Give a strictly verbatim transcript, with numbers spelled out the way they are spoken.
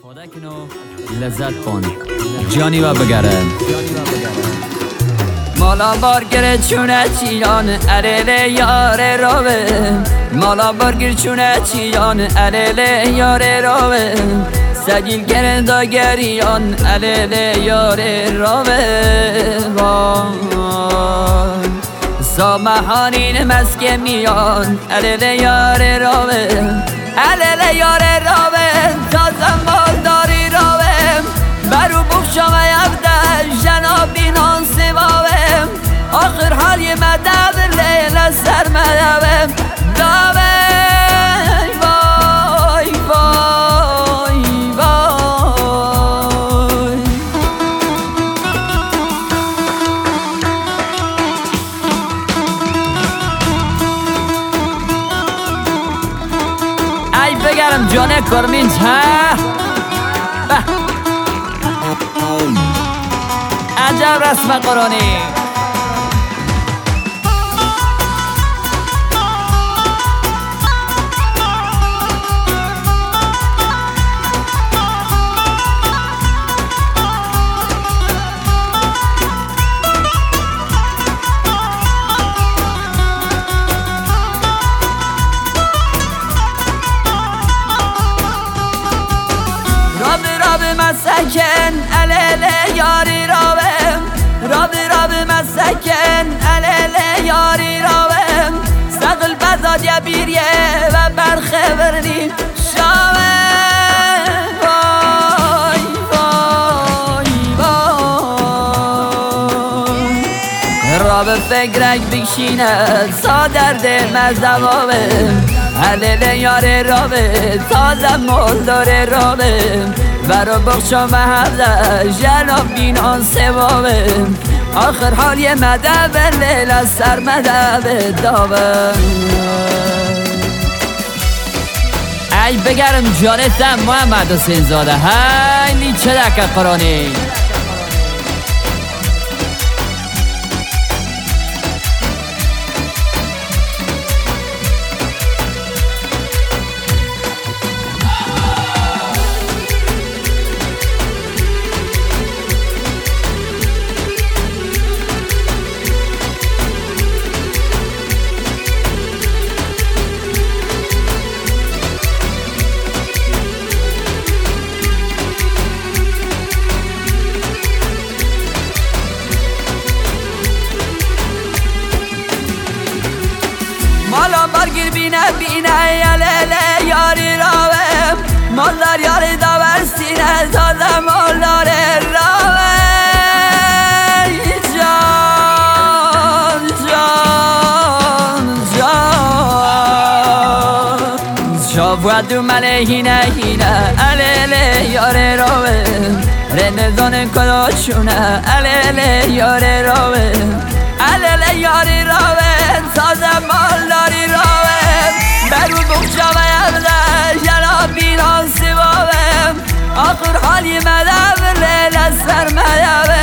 استفاده کنو لذت کن جانی و بگره مالا بارگر چونه چیان الیل یار راوه مالا بارگر چونه چیان الیل یار راوه سجیل گرندا گریان الیل یار راوه سامحانین مسکه میان الیل یار راوه الیل یار راوه تازه مالداری راوه برو بخشم یبده جنابی نان سواوه آخر حالی مدب لیل سر مدبه داوه وای وای وای ای بگرم جانه کرمینج ها عجب رسم قرآنی مسکن الیل یاری راوم رابی رابی مسکن الیل یاری راوم سقل بزاد یا بیریه و برخبرنی شاوه وای وای وای راب فکرک بکشینه سادر ده مزدوامم الیل یاری راوم تازه مالدار راوم برو بخشم هفته جناب بینان سوامه آخر حال یه مدب لیل از سر مدب داوه ای بگرم جانتم محمد حسین زاده هی چه دکه قرآنی مالا برگیر بینه بینه یلیل یاری راوه مالدار یاری داور سینه تازه مالدار راوه جان جان جان شافو منه هینه هینه الیل یاری راوه رنزان کلاشونه الیل یاری راوه الیل یاری راوه تازه مالداری راوه برو بخشم یبده جنابی نان سواوه آخر حالی مدب لیل سر مدبه